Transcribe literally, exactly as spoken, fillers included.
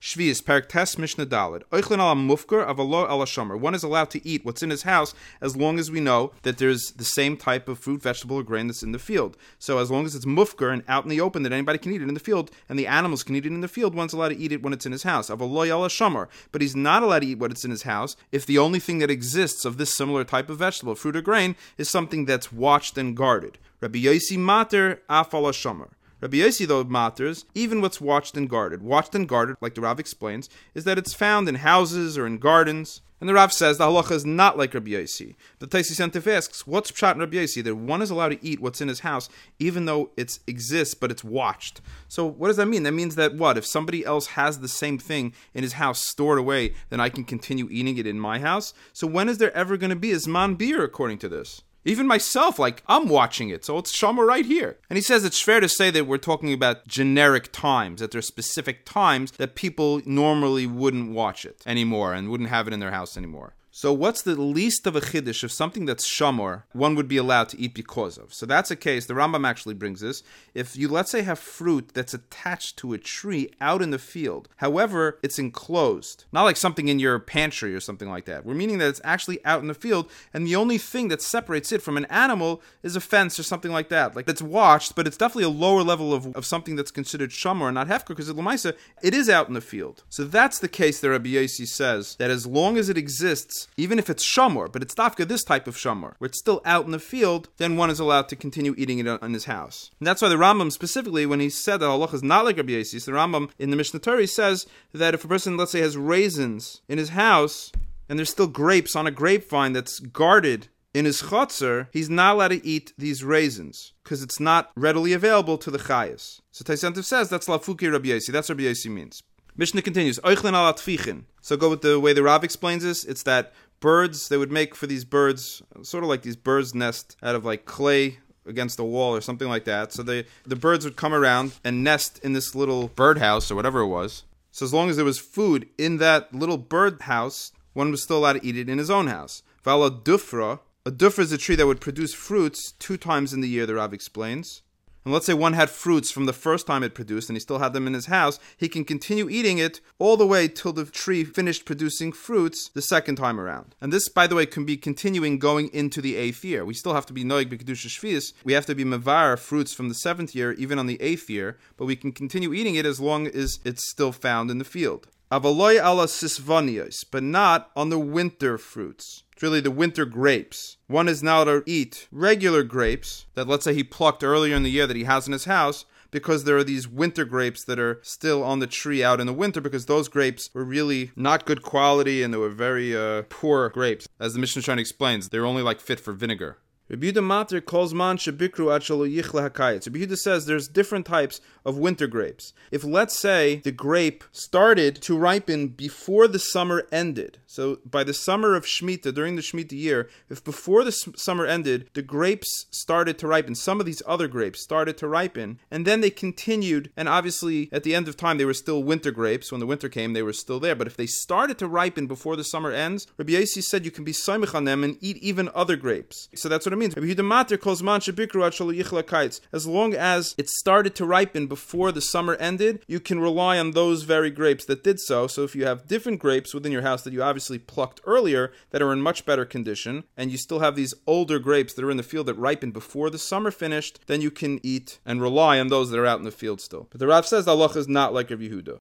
Shvius, Parak Tes Mishnah Daled. Oichlin ala mufker avalo ala shomer. One is allowed to eat what's in his house as long as we know that there's the same type of fruit, vegetable, or grain that's in the field. So as long as it's mufker and out in the open that anybody can eat it in the field, and the animals can eat it in the field, one's allowed to eat it when it's in his house. Avalo ala shomer. But he's not allowed to eat what it's in his house if the only thing that exists of this similar type of vegetable, fruit, or grain is something that's watched and guarded. Rabbi Yossi mater af ala shomer. Rabbi Yossi, though, matters even what's watched and guarded. Watched and guarded, like the Rav explains, is that it's found in houses or in gardens. And the Rav says the halacha is not like Rabbi Yossi. The Taisis Yantif asks, what's pshat in Rabbi Yossi? That one is allowed to eat what's in his house, even though it exists, but it's watched. So what does that mean? That means that what? If somebody else has the same thing in his house stored away, then I can continue eating it in my house? So when is there ever going to be a Zman Beer, according to this? Even myself, like, I'm watching it, so it's shomer right here. And he says it's fair to say that we're talking about generic times, that there are specific times that people normally wouldn't watch it anymore and wouldn't have it in their house anymore. So what's the least of a chiddush of something that's shamor one would be allowed to eat because of? So that's a case, the Rambam actually brings this. If you, let's say, have fruit that's attached to a tree out in the field, however, it's enclosed, not like something in your pantry or something like that. We're meaning that it's actually out in the field, and the only thing that separates it from an animal is a fence or something like that. Like, it's watched, but it's definitely a lower level of, of something that's considered shamor and not hefker, because at Lamaisa, it is out in the field. So that's the case that Rabbi Yossi says, that as long as it exists, even if it's shamor, but it's dafka this type of shamor, where it's still out in the field, then one is allowed to continue eating it in his house. And that's why the Rambam specifically, when he said that halacha is not like Rabbi Yossi, so the Rambam in the Mishnah Torah says that if a person, let's say, has raisins in his house, and there's still grapes on a grapevine that's guarded in his chotzer, he's not allowed to eat these raisins, because it's not readily available to the chayas. So Taisantiv says that's lafuki Rabbi Yossi, that's what Rabbi Yossi means. Mishnah continues, Oichlin ala tfichin. So go with the way the Rav explains this. It's that birds, they would make for these birds, sort of like these birds' nest out of like clay against a wall or something like that. So they, the birds would come around and nest in this little birdhouse or whatever it was. So as long as there was food in that little birdhouse, one was still allowed to eat it in his own house. Vala dufra. A dufra is a tree that would produce fruits two times in the year, the Rav explains. And let's say one had fruits from the first time it produced and he still had them in his house, he can continue eating it all the way till the tree finished producing fruits the second time around. And this, by the way, can be continuing going into the eighth year. We still have to be noig b'kedusha shvius. We have to be mevar fruits from the seventh year, even on the eighth year, but we can continue eating it as long as it's still found in the field. Avaloy ala sisvanios, but not on the winter fruits. It's really the winter grapes. One is now to eat regular grapes that, let's say, he plucked earlier in the year that he has in his house, because there are these winter grapes that are still on the tree out in the winter, because those grapes were really not good quality and they were very uh, poor grapes. As the Mishnah Shana explains, they're only like fit for vinegar. Rabbi Yehuda mater calls man shebikru ad shelo yichle hakayitz. Rabbi Yehuda says there's different types of winter grapes. If, let's say, the grape started to ripen before the summer ended, so by the summer of Shemitah, during the Shemitah year, if before the summer ended, the grapes started to ripen, some of these other grapes started to ripen, and then they continued, and obviously at the end of time they were still winter grapes. When the winter came, they were still there. But if they started to ripen before the summer ends, Rabbi Yossi said you can be soymich on them and eat even other grapes. So that's what it means. Rabbi Yehuda mater calls man shebikru ad shelo yichle hakayitz. As long as it started to ripen before the summer ended, you can rely on those very grapes that did so. So if you have different grapes within your house that you obviously plucked earlier that are in much better condition, and you still have these older grapes that are in the field that ripened before the summer finished, then you can eat and rely on those that are out in the field still. But the Rav says the halacha is not like Rabbi Yehuda.